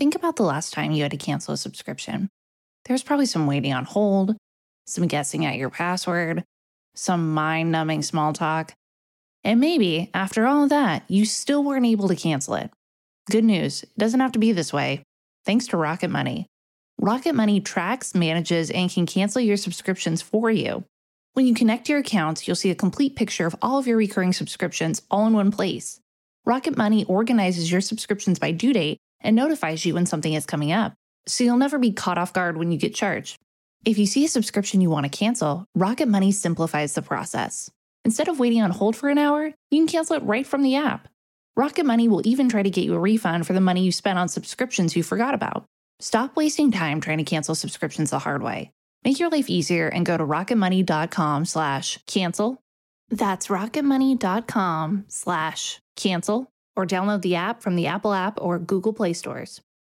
Think about the last time you had to cancel a subscription. There was probably some waiting on hold, some guessing at your password, some mind-numbing small talk. And maybe, after all of that, you still weren't able to cancel it. Good news, it doesn't have to be this way. Thanks to Rocket Money. Rocket Money tracks, manages, and can cancel your subscriptions for you. When you connect your accounts, you'll see a complete picture of all of your recurring subscriptions all in one place. Rocket Money organizes your subscriptions by due date and notifies you when something is coming up, so you'll never be caught off guard when you get charged. If you see a subscription you want to cancel, Rocket Money simplifies the process. Instead of waiting on hold for an hour, you can cancel it right from the app. Rocket Money will even try to get you a refund for the money you spent on subscriptions you forgot about. Stop wasting time trying to cancel subscriptions the hard way. Make your life easier and go to rocketmoney.com/cancel. That's rocketmoney.com/cancel, or download the app from the Apple App or Google Play stores.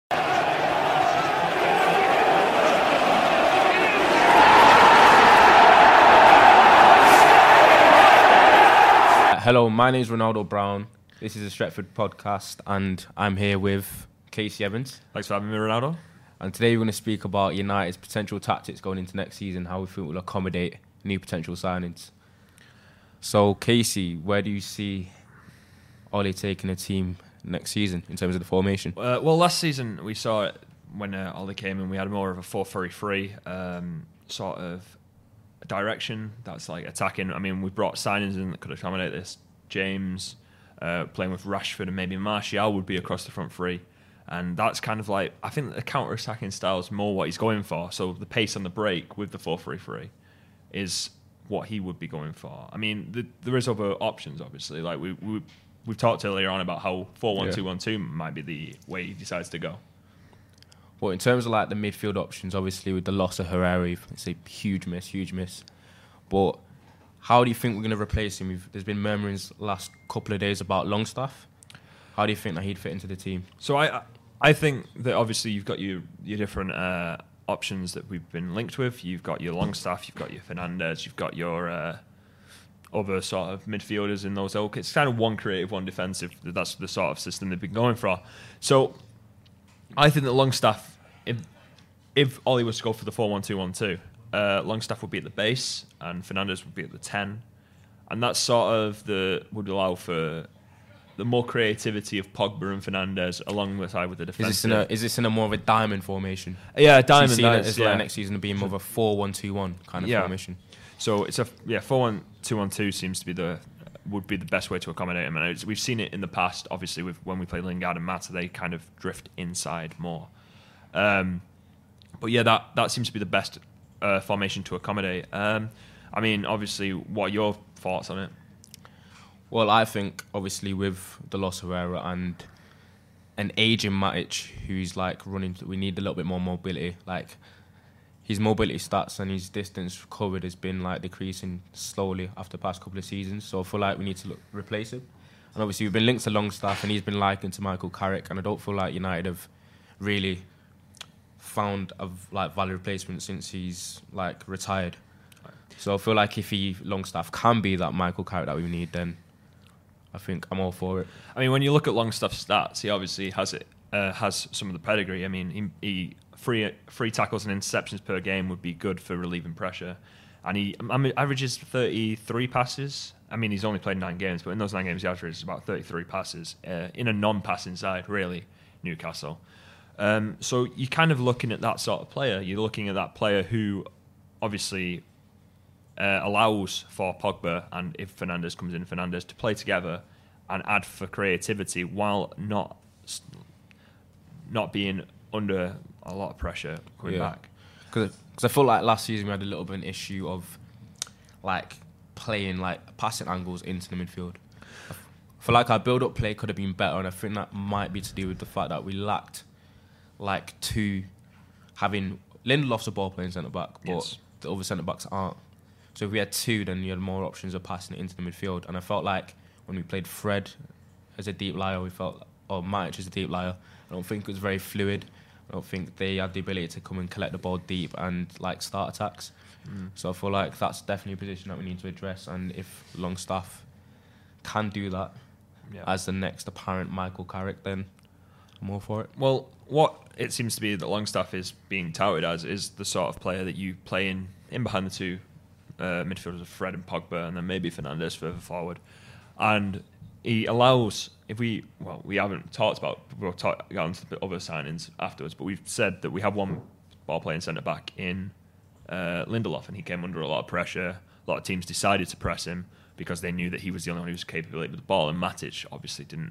Hello, my name is Ronaldo Brown. This is a Stretford podcast, and I'm here with Casey Evans. Thanks for having me, Ronaldo. And today we're going to speak about United's potential tactics going into next season, how we think will accommodate new potential signings. So, Casey, where do you see Ole taking a team next season in terms of the formation? Well, last season we saw it when Ole came in. We had more of a 4-3-3 sort of direction. That's like attacking. I mean, we brought signings in that could accommodate this. James playing with Rashford and maybe Martial would be across the front three. And that's kind of like, I think the counter-attacking style is more what he's going for. So the pace on the break with the 4-3-3 is what he would be going for. I mean, there is other options, obviously. Like we've talked earlier on about how 4-1-2-1-2 might be the way he decides to go. Well, in terms of like the midfield options, obviously with the loss of Herrera, it's a huge miss. But how do you think we're going to replace him? There's been murmurings last couple of days about Longstaff. How do you think that he'd fit into the team? So I think that obviously you've got your different options that we've been linked with. You've got your Longstaff, you've got your Fernandes, you've got your other sort of midfielders in those ilk. It's kind of one creative, one defensive. That's the sort of system they've been going for. So I think that Longstaff, if Ole was to go for the 4-1-2-1-2, Longstaff would be at the base and Fernandes would be at the 10. And that sort of would allow for the more creativity of Pogba and Fernandes alongside with the defense. Is this in a more of a diamond formation? Yeah, diamond. So you see it as next season to be more of a 4-1-2-1 kind of formation. So it's 4-1-2-1-2 seems to be would be the best way to accommodate him. And we've seen it in the past, obviously, when we play Lingard and Mata, they kind of drift inside more. But yeah, that seems to be the best formation to accommodate. I mean, obviously, what are your thoughts on it? Well, I think, obviously, with the loss of Herrera and an aging Matic who's, like, running, we need a little bit more mobility. Like, his mobility stats and his distance covered has been, like, decreasing slowly after the past couple of seasons. So I feel like we need to replace him. And obviously, we've been linked to Longstaff and he's been likened to Michael Carrick. And I don't feel like United have really found a, valid replacement since he's, retired. So I feel like if Longstaff can be that Michael Carrick that we need, then I think I'm all for it. I mean, when you look at Longstaff's stats, he obviously has some of the pedigree. I mean, he free tackles and interceptions per game would be good for relieving pressure, and he averages 33 passes. I mean, he's only played 9 games, but in those 9 games, he averages about 33 passes in a non-passing side, really, Newcastle. So you're kind of looking at that sort of player. You're looking at that player who obviously allows for Pogba and if Fernandes comes in, Fernandes to play together and add for creativity while not being under a lot of pressure coming back. Because I feel like last season we had a little bit of an issue of playing passing angles into the midfield. I feel like our build-up play could have been better, and I think that might be to do with the fact that we lacked having Lindelof's a ball playing centre back, but the other centre backs aren't. So if we had 2, then you had more options of passing it into the midfield. And I felt like when we played Fred as a deep liar, Matic as a deep liar, I don't think it was very fluid. I don't think they had the ability to come and collect the ball deep and start attacks. So I feel like that's definitely a position that we need to address. And if Longstaff can do that as the next apparent Michael Carrick, then more for it. Well, what it seems to be that Longstaff is being touted as is the sort of player that you play in behind the two midfielders of Fred and Pogba, and then maybe Fernandes further forward. And he allows, we haven't talked about, we'll get on to the other signings afterwards, but we've said that we have one ball playing centre back in Lindelof, and he came under a lot of pressure. A lot of teams decided to press him because they knew that he was the only one who was capable with the ball, and Matic obviously didn't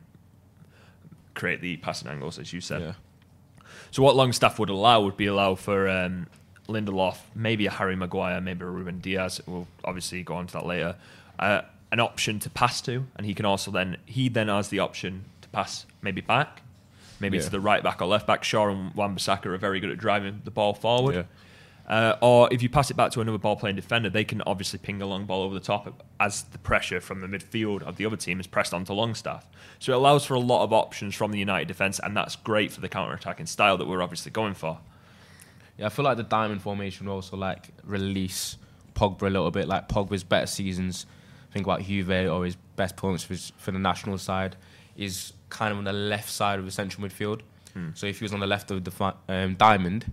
create the passing angles, as you said. Yeah. So what Longstaff would allow for Lindelof, maybe a Harry Maguire, maybe a Ruben Diaz. We'll obviously go on to that later. An option to pass to, and he then has the option to pass maybe back, maybe to the right back or left back. Shaw and Wan-Bissaka are very good at driving the ball forward. Yeah. Or if you pass it back to another ball-playing defender, they can obviously ping a long ball over the top as the pressure from the midfield of the other team is pressed onto Longstaff. So it allows for a lot of options from the United defence, and that's great for the counter-attacking style that we're obviously going for. Yeah, I feel like the diamond formation will also like release Pogba a little bit. Like Pogba's better seasons, think about Juve or his best performance for the national side, is kind of on the left side of the central midfield. So if he was on the left of the diamond,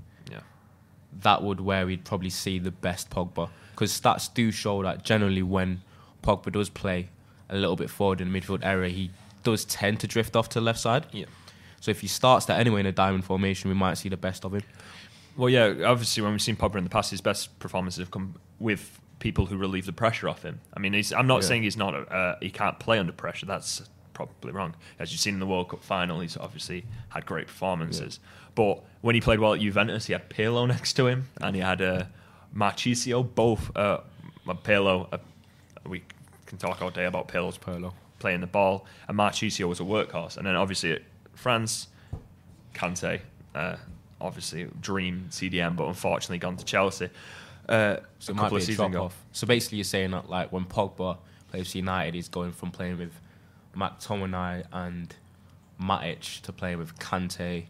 that would where we'd probably see the best Pogba. Because stats do show that generally when Pogba does play a little bit forward in the midfield area, he does tend to drift off to the left side. Yeah. So if he starts that anyway in a diamond formation, we might see the best of him. Well, yeah, obviously when we've seen Pogba in the past, his best performances have come with people who relieve the pressure off him. I mean, I'm not saying he's not he can't play under pressure. That's probably wrong. As you've seen in the World Cup final, he's obviously had great performances. Yeah. But when he played well at Juventus, he had Pirlo next to him, and he had Marchisio, both. Pirlo, we can talk all day about Pirlo's playing the ball, and Marchisio was a workhorse. And then obviously at France, Kante, obviously dream CDM, but unfortunately gone to Chelsea. So it might be a drop off. So basically you're saying that like when Pogba plays for United, he's going from playing with McTominay and Matic to playing with Kante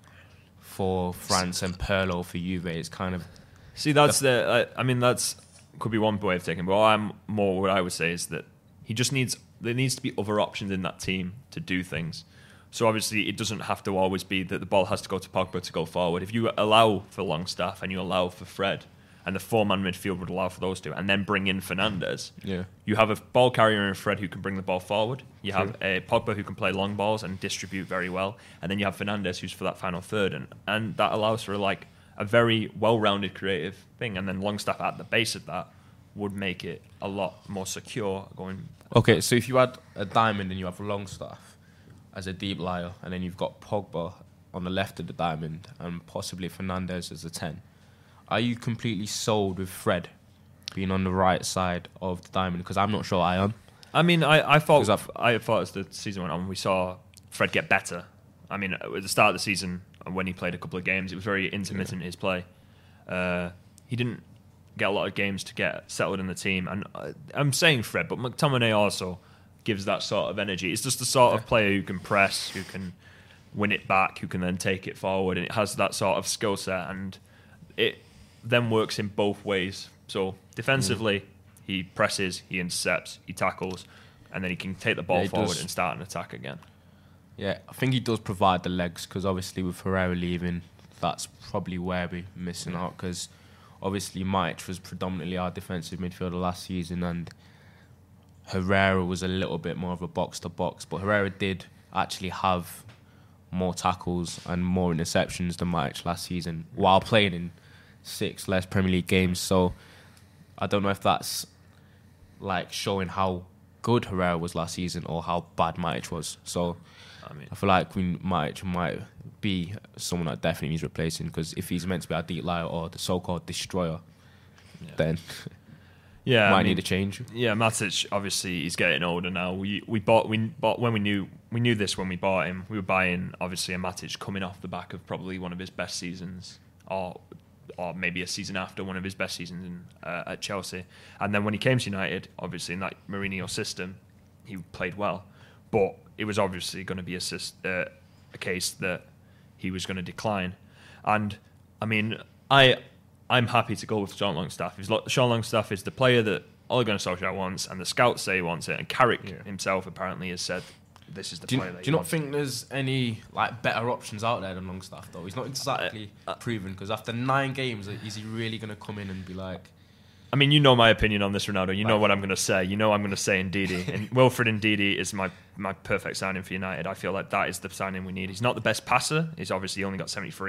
for France and Pirlo for Juve. It's kind of... See, that's that's could be one way of taking it, but what I would say is that there needs to be other options in that team to do things. So obviously it doesn't have to always be that the ball has to go to Pogba to go forward. If you allow for Longstaff and you allow for Fred, and the four-man midfield would allow for those two, and then bring in Fernandes, you have a ball carrier in Fred who can bring the ball forward. You have a Pogba who can play long balls and distribute very well, and then you have Fernandes who's for that final third, and that allows for like a very well-rounded creative thing. And then Longstaff at the base of that would make it a lot more secure going. Okay, so if you had a diamond and you have Longstaff as a deep liar, and then you've got Pogba on the left of the diamond and possibly Fernandes as a 10, are you completely sold with Fred being on the right side of the diamond? Because I'm not sure I am. I mean, I thought as the season went on, we saw Fred get better. I mean, at the start of the season, when he played a couple of games, it was very intermittent in his play. He didn't get a lot of games to get settled in the team. And I'm saying Fred, but McTominay also gives that sort of energy. It's just the sort of player who can press, who can win it back, who can then take it forward, and it has that sort of skill set, and it then works in both ways. So defensively, he presses, he intercepts, he tackles, and then he can take the ball forward and start an attack again. Yeah, I think he does provide the legs, because obviously with Herrera leaving, that's probably where we're missing out, because obviously Matic was predominantly our defensive midfielder last season, and Herrera was a little bit more of a box-to-box, but Herrera did actually have more tackles and more interceptions than Matic last season, while playing in 6 less Premier League games. So I don't know if that's like showing how good Herrera was last season or how bad Matic was. So I feel like Matic might be someone that definitely needs replacing, because if he's meant to be our deep liar or the so-called destroyer, then might need a change. Yeah, Matic obviously he's getting older now. We bought when we knew this when we bought him. We were buying obviously a Matic coming off the back of probably one of his best seasons, or maybe a season after one of his best seasons at Chelsea. And then when he came to United, obviously in that Mourinho system, he played well. But it was obviously going to be a case that he was going to decline. And, I mean, I'm happy to go with Sean Longstaff. Sean Longstaff is the player that Ole Gunnar Solskjaer wants, and the scouts say he wants it. And Carrick himself apparently has said this is the Do player that you not think there's any like better options out there than Longstaff though? He's not exactly proven, because after 9 games, is he really going to come in and be like? I mean, you know my opinion on this, Ronaldo. You know what I'm going to say. You know I'm going to say Ndidi. And Wilfred Ndidi is my perfect signing for United. I feel like that is the signing we need. He's not the best passer. He's obviously only got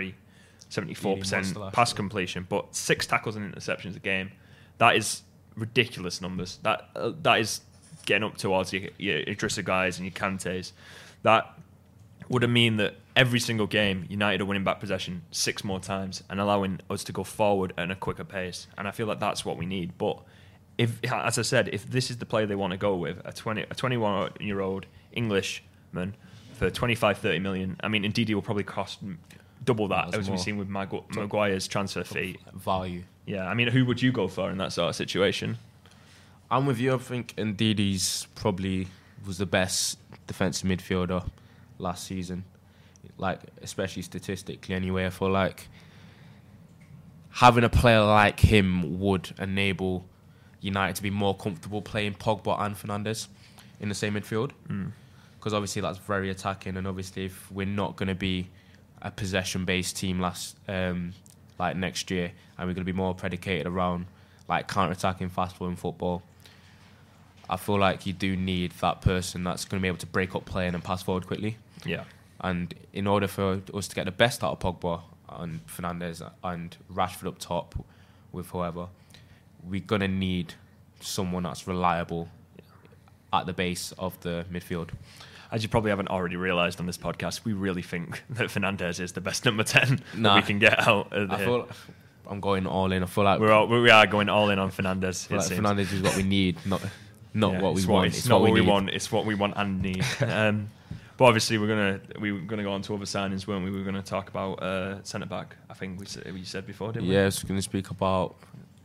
74% pass completion, but 6 tackles and interceptions a game. That is ridiculous numbers. That is getting up towards your Idrissa guys and your Kantes. That would mean that every single game, United are winning back possession 6 more times and allowing us to go forward at a quicker pace. And I feel like that's what we need. But if, as I said, if this is the player they want to go with, a 21-year-old Englishman for 25-30 million, I mean, Ndidi will probably cost double that, as we've seen with Maguire's transfer fee. Value. Yeah, I mean, who would you go for in that sort of situation? I'm with you. I think Ndidi's probably was the best defensive midfielder last season, like especially statistically anyway. I feel like having a player like him would enable United to be more comfortable playing Pogba and Fernandes in the same midfield, because obviously that's very attacking, and obviously if we're not going to be a possession-based team like next year, and we're going to be more predicated around like counter-attacking, fast-flowing football, I feel like you do need that person that's going to be able to break up play and pass forward quickly. Yeah. And in order for us to get the best out of Pogba and Fernandes and Rashford up top with whoever, we're going to need someone that's reliable at the base of the midfield. As you probably haven't already realised on this podcast, we really think that Fernandes is the best number 10 that we can get out of I feel I'm going all in. I feel like we are going all in on Fernandes. Like Fernandes is what we need, not what we want. It's not what we want. It's what we want and need. But obviously, we're gonna go on to other signings, weren't we? We were gonna talk about centre back. I think we said before, didn't we? Yeah, I was gonna speak about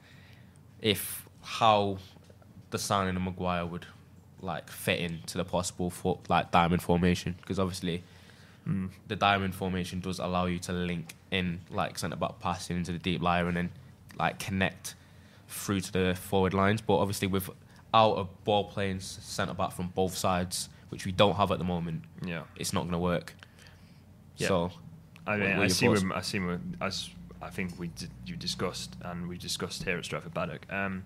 how the signing of Maguire would like fit into the possible diamond formation, because obviously the diamond formation does allow you to link in like centre back passing into the deep line and then like connect through to the forward lines. But obviously without a ball playing centre back from both sides, which we don't have at the moment, it's not going to work. Yeah. So I mean, I see as I think you discussed, and we discussed here at Stretford Paddock.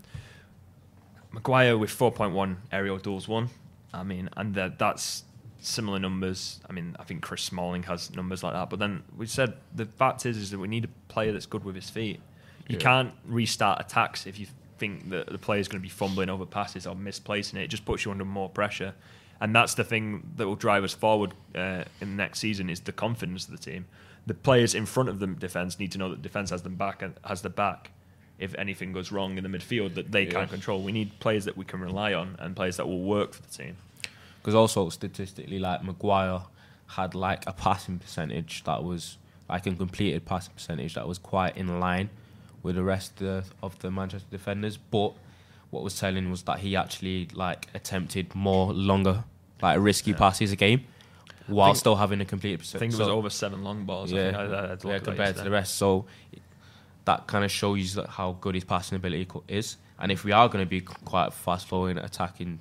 Maguire with 4.1 aerial duels won. I mean, and that's similar numbers. I mean, I think Chris Smalling has numbers like that. But then we said the fact is that we need a player that's good with his feet. You can't restart attacks if you think that the player's going to be fumbling over passes or misplacing it. It just puts you under more pressure. And that's the thing that will drive us forward in the next season, is the confidence of the team. The players in front of the defence need to know that the defence has them back and has the back if anything goes wrong in the midfield that they can't control. We need players that we can rely on and players that will work for the team. Because also statistically, like Maguire had like a passing percentage that was like a completed passing percentage that was quite in line with the rest of the Manchester defenders. But what was telling was that he actually like attempted more longer, like risky passes a game, while still having a completed percentage. I think it was over 7 long balls. Yeah, compared to the rest. So that kind of shows you how good his passing ability is. And if we are going to be quite a fast-flowing, attacking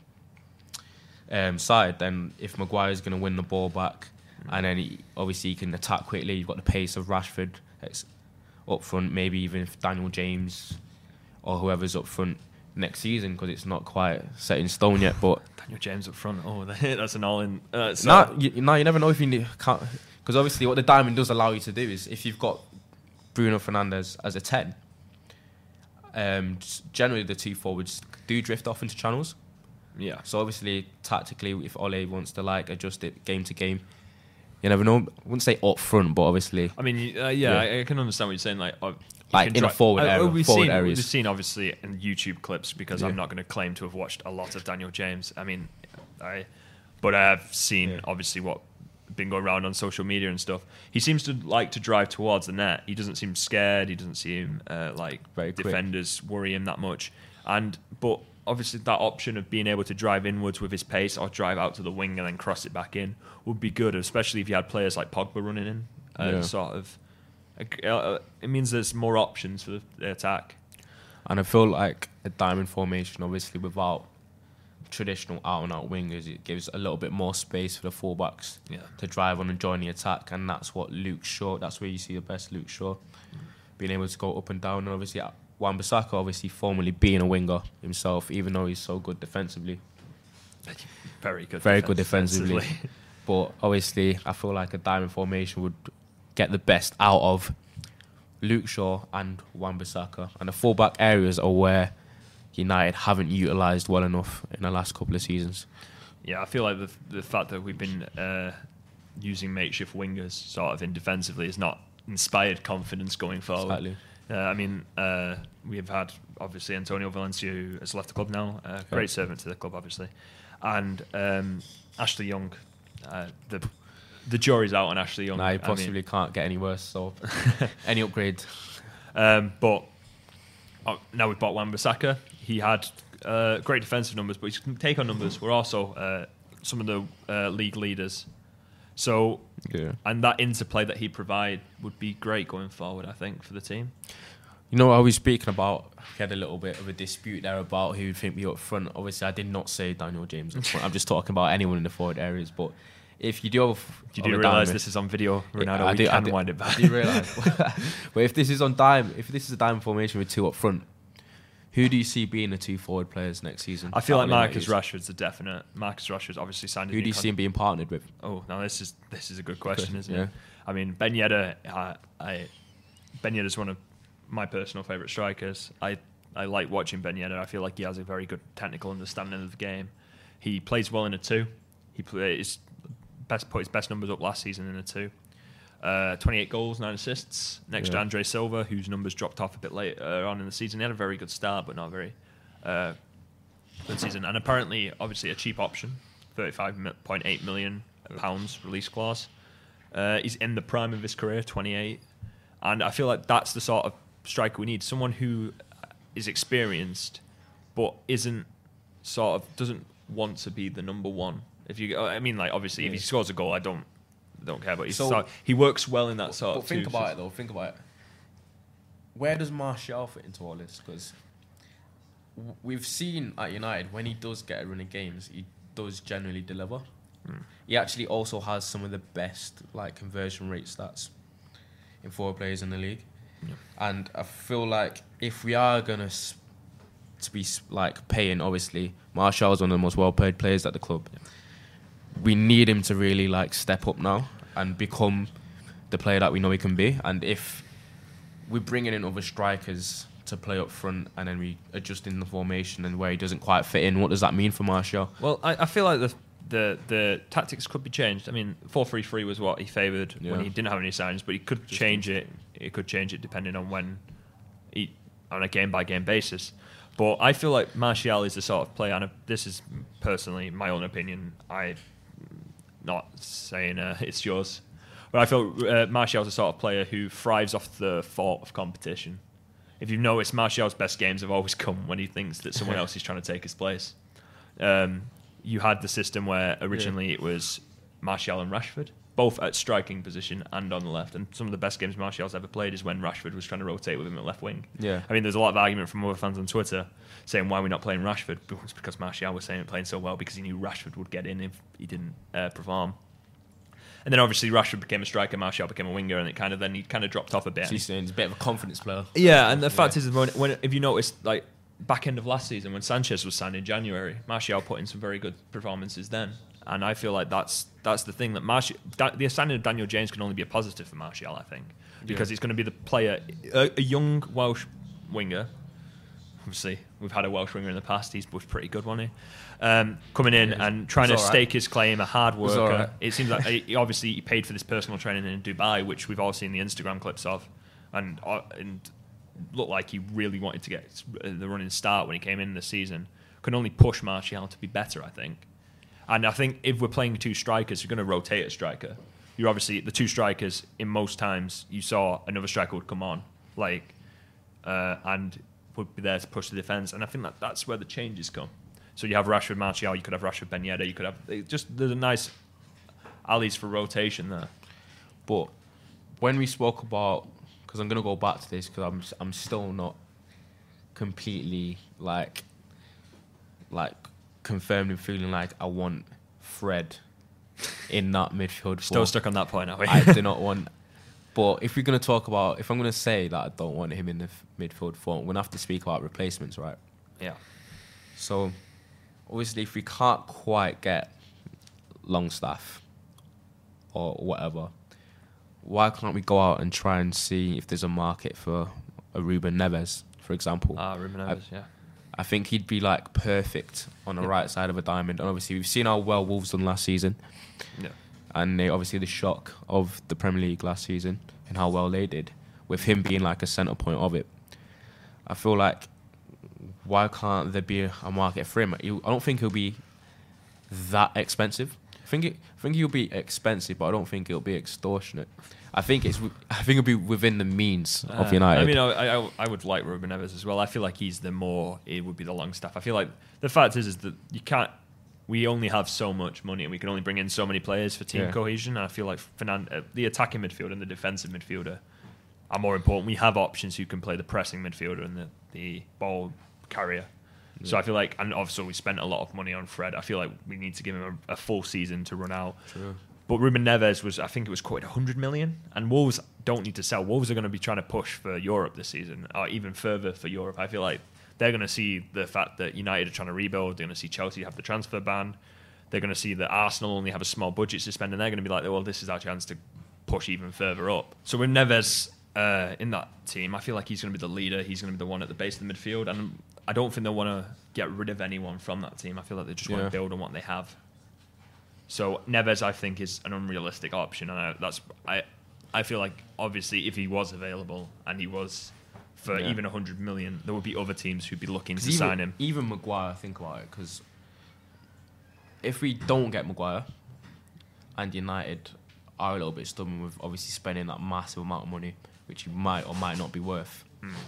side, then if Maguire is going to win the ball back, and then obviously he can attack quickly, you've got the pace of Rashford up front, maybe even if Daniel James or whoever's up front next season, because it's not quite set in stone yet. But Daniel James up front, that's an all-in. You never know if you can't, because obviously what the diamond does allow you to do is if you've got Bruno Fernandes as a 10, generally the 2 forwards do drift off into channels. Yeah. So obviously tactically, if Ole wants to like adjust it game to game, you never know. I wouldn't say up front, but obviously. I mean, I can understand what you're saying. Like in a forward area, we've areas. seen obviously in YouTube clips, because I'm not going to claim to have watched a lot of Daniel James. I mean, but I have seen obviously what been going around on social media and stuff. He seems to like to drive towards the net. He doesn't seem scared. He doesn't seem like very defenders worry him that much. But obviously that option of being able to drive inwards with his pace or drive out to the wing and then cross it back in would be good, especially if you had players like Pogba running in. Sort of, it means there's more options for the attack. And I feel like a diamond formation, obviously without traditional out-and-out wingers. It gives a little bit more space for the fullbacks Yeah. to drive on and join the attack, and that's what Luke Shaw. That's where you see the best Luke Shaw being able to go up and down. And obviously, Wan-Bissaka, obviously formerly being a winger himself, even though he's so good defensively. Very good defensively. But obviously, I feel like a diamond formation would get the best out of Luke Shaw and Wan-Bissaka. And the fullback areas are where United haven't utilised well enough in the last couple of seasons. Yeah, I feel like the fact that we've been using makeshift wingers sort of in defensively has not inspired confidence going forward. Slightly. I mean, we have had, obviously, Antonio Valencia, who has left the club now. Great servant to the club, obviously. And Ashley Young. The jury's out on Ashley Young. Nah, he possibly can't get any worse, so any upgrade. But now we've bought Wan-Bissaka. He had great defensive numbers, but his take-on numbers were also some of the league leaders. So, and that interplay that he provide would be great going forward, I think, for the team. You know, I was speaking about, we had a little bit of a dispute there about who would think be up front. Obviously, I did not say Daniel James up front. I'm just talking about anyone in the forward areas. But if you do have... You do realise this is on video, Ronaldo? I can wind it back. I do realise. But if this is on if this is a diamond formation with two up front, who do you see being the two forward players next season? I feel like Marcus Rashford's a definite. Marcus Rashford's obviously signed. Who do you see him being partnered with? Oh, now this is a good question, isn't it? I mean, Ben Yedder. Ben Yedder's one of my personal favourite strikers. I like watching Ben Yedder. I feel like he has a very good technical understanding of the game. He plays well in a two. He put his best numbers up last season in a two. 28 goals, 9 assists. Next to Andre Silva, whose numbers dropped off a bit later on in the season. He had a very good start, but not very good season. And apparently, obviously, a cheap option, £35.8 million release clause. He's in the prime of his career, 28. And I feel like that's the sort of striker we need. Someone who is experienced, but doesn't want to be the number one. If he scores a goal, I don't care, but he works well in that sort of. But think about it. Where does Martial fit into all this? Because we've seen at United, when he does get a run of games, he does generally deliver. He actually also has some of the best conversion rate stats in forward players in the league. And I feel like if we are gonna to be paying, obviously Martial is one of the most well-paid players at the club. We need him to really step up now and become the player that we know he can be. And if we're bringing in other strikers to play up front and then we adjust in the formation and where he doesn't quite fit in, what does that mean for Martial? Well, I feel like the tactics could be changed. I mean, 4-3-3 was what he favoured when he didn't have any signings, but he could change it. He could change it depending on on a game-by-game basis. But I feel like Martial is the sort of player, and this is personally my own opinion. I'm not saying it's yours. But I feel Martial's the sort of player who thrives off the thought of competition. If you've noticed, Martial's best games have always come when he thinks that someone else is trying to take his place. You had the system where originally it was Martial and Rashford, both at striking position and on the left. And some of the best games Martial's ever played is when Rashford was trying to rotate with him at left wing. Yeah. I mean, there's a lot of argument from other fans on Twitter saying why we're not playing Rashford. It's because Martial was saying playing so well because he knew Rashford would get in if he didn't perform. And then obviously Rashford became a striker, Martial became a winger, and he kind of dropped off a bit. So he's saying he's a bit of a confidence player. Yeah, and the fact is, when if you noticed, back end of last season when Sanchez was signed in January, Martial put in some very good performances then. And I feel like that's the thing that the signing of Daniel James can only be a positive for Martial, I think, because he's going to be the player, a young Welsh winger. Obviously, we've had a Welsh winger in the past. He was pretty good, wasn't he? Coming in and trying to stake his claim, a hard worker. It seems like he paid for this personal training in Dubai, which we've all seen the Instagram clips of, and looked like he really wanted to get the running start when he came in this season. Can only push Martial to be better, I think. And I think if we're playing two strikers, you're going to rotate a striker. You're obviously the two strikers. In most times, you saw another striker would come on, and would be there to push the defence. And I think that's where the changes come. So you have Rashford, Martial. You could have Rashford, Ben Yedder. You could have there's a nice alleys for rotation there. But when we spoke about, because I'm going to go back to this because I'm still not completely confirmed in feeling like I want Fred in that midfield. Still stuck on that point, are we? I do not want. But if I'm going to say that I don't want him in the midfield four, I'm going to have to speak about replacements, right? Yeah. So, obviously, if we can't quite get Longstaff or whatever, why can't we go out and try and see if there's a market for a Ruben Neves, for example? Ruben Neves, yeah. I think he'd be like perfect on the right side of a diamond. And obviously, we've seen how well Wolves done last season. Yeah. And obviously the shock of the Premier League last season and how well they did, with him being like a centre point of it. I feel like, why can't there be a market for him? I don't think he'll be that expensive. I think he'll be expensive, but I don't think it'll be extortionate. I think it'll be within the means of United. I mean, I would like Ruben Neves as well. I feel like it would be the Longstaff. I feel like the fact is that you can't. We only have so much money, and we can only bring in so many players for team cohesion. And I feel like the attacking midfielder and the defensive midfielder are more important. We have options who can play the pressing midfielder and the ball carrier. Yeah. So I feel like, and obviously we spent a lot of money on Fred. I feel like we need to give him a full season to run out. True. But Ruben Neves I think it was quoted 100 million, and Wolves don't need to sell. Wolves are going to be trying to push for Europe this season, or even further for Europe. I feel like they're going to see the fact that United are trying to rebuild. They're going to see Chelsea have the transfer ban. They're going to see that Arsenal only have a small budget to spend, and they're going to be like, well, this is our chance to push even further up. So with Neves in that team, I feel like he's going to be the leader. He's going to be the one at the base of the midfield, and I don't think they want to get rid of anyone from that team. I feel like they just want to build on what they have. So Neves, I think, is an unrealistic option, and I feel like obviously if he was available and he was for even 100 million, there would be other teams who'd be looking to sign him. Even Maguire, think about it, because if we don't get Maguire, and United are a little bit stubborn with obviously spending that massive amount of money, which you might or might not be worth.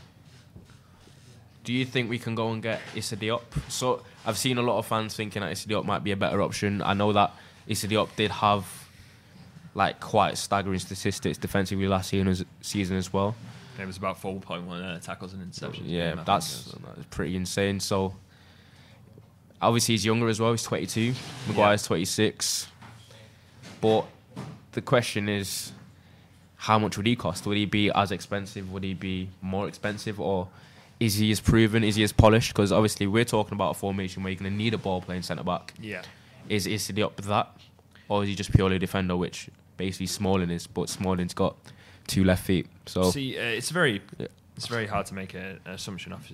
Do you think we can go and get Issa Diop? So I've seen a lot of fans thinking that Issa Diop might be a better option. I know that Issa Diop did have like quite staggering statistics defensively last season as well. It was about 4.1 tackles and interceptions. Yeah, that's pretty insane. So obviously he's younger as well. He's 22. Maguire's 26. But the question is, how much would he cost? Would he be as expensive? Would he be more expensive? Or is he as proven? Is he as polished? Because obviously we're talking about a formation where you're going to need a ball-playing centre-back. Yeah. Is Issa Diop that? Or is he just purely a defender, which basically Smalling is, but Smalling's got 2 left feet. So see, it's very hard to make an assumption off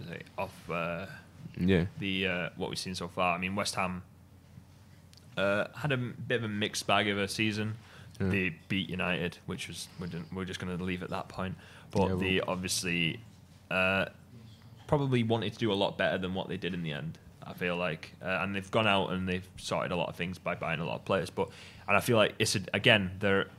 the what we've seen so far. I mean, West Ham had a bit of a mixed bag of a season. They beat United, which was we're just going to leave at that point. But they obviously probably wanted to do a lot better than what they did in the end. I feel like, and they've gone out and they've sorted a lot of things by buying a lot of players. And I feel like it's again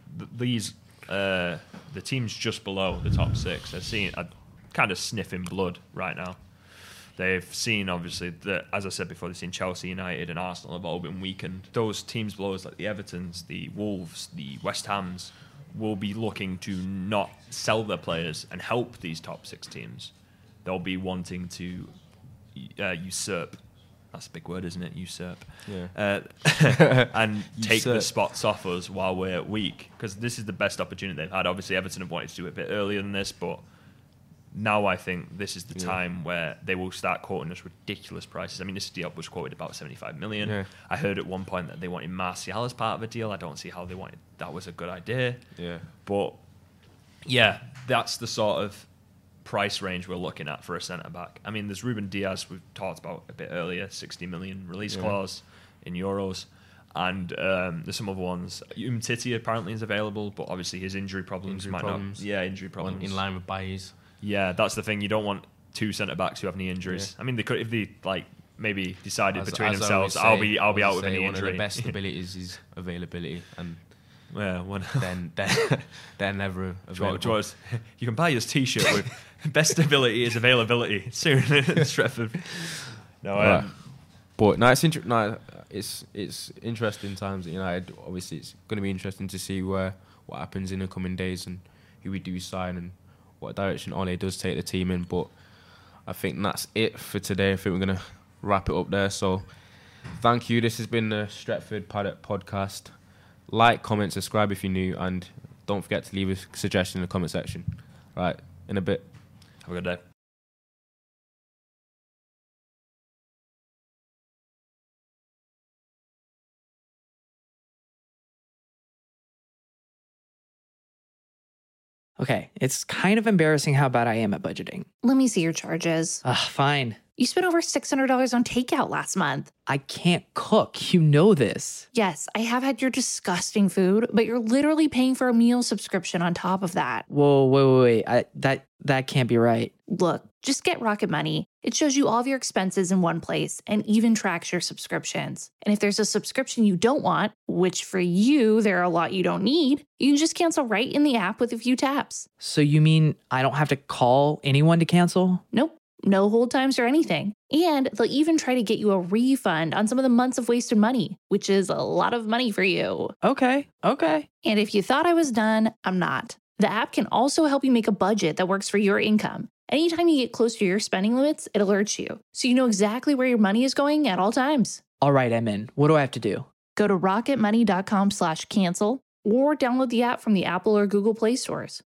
the teams just below the top 6 are kind of sniffing blood right now. They've seen, obviously, that, as I said before, they've seen Chelsea, United and Arsenal have all been weakened. Those teams below us, like the Evertons, the Wolves, the West Hams, will be looking to not sell their players and help these top 6 teams. They'll be wanting to usurp. That's a big word, isn't it? Usurp. Yeah. And take the spots off us while we're weak. Because this is the best opportunity they've had. Obviously, Everton have wanted to do it a bit earlier than this, but now I think this is the time where they will start quoting us ridiculous prices. I mean, this Diop was quoted about 75 million. Yeah. I heard at one point that they wanted Martial as part of a deal. I don't see how they wanted that was a good idea. Yeah. But, yeah, that's the sort of price range we're looking at for a centre-back. I mean, there's Ruben Diaz, we've talked about a bit earlier, 60 million release clause in euros. And there's some other ones. Umtiti apparently is available, but obviously his injury problems might not. Yeah, injury problems. In line with Bailly's. Yeah, that's the thing. You don't want 2 centre-backs who have knee injuries. Yeah. I mean, they could, if they maybe decided between themselves, I'll be out with a knee injury. One of the best abilities is availability, and then they're never available. You can buy this T-shirt with best ability is availability soon in Stretford. No, but it's interesting times at United. Obviously, it's going to be interesting to see what happens in the coming days and who we do sign and what direction Ole does take the team in. But I think that's it for today. I think we're going to wrap it up there. So Thank you. This has been the Stretford Paddock podcast. Like, comment, subscribe if you're new, and don't forget to leave a suggestion in the comment section. Right, in a bit. Have a good day. Okay, it's kind of embarrassing how bad I am at budgeting. Let me see your charges. Fine. You spent over $600 on takeout last month. I can't cook. You know this. Yes, I have had your disgusting food, but you're literally paying for a meal subscription on top of that. Whoa, wait. That can't be right. Look, just get Rocket Money. It shows you all of your expenses in one place and even tracks your subscriptions. And if there's a subscription you don't want, which for you, there are a lot you don't need, you can just cancel right in the app with a few taps. So you mean I don't have to call anyone to cancel? Nope. No hold times or anything. And they'll even try to get you a refund on some of the months of wasted money, which is a lot of money for you. Okay. And if you thought I was done, I'm not. The app can also help you make a budget that works for your income. Anytime you get close to your spending limits, it alerts you, so you know exactly where your money is going at all times. All right, I'm in. What do I have to do? Go to rocketmoney.com/cancel or download the app from the Apple or Google Play stores.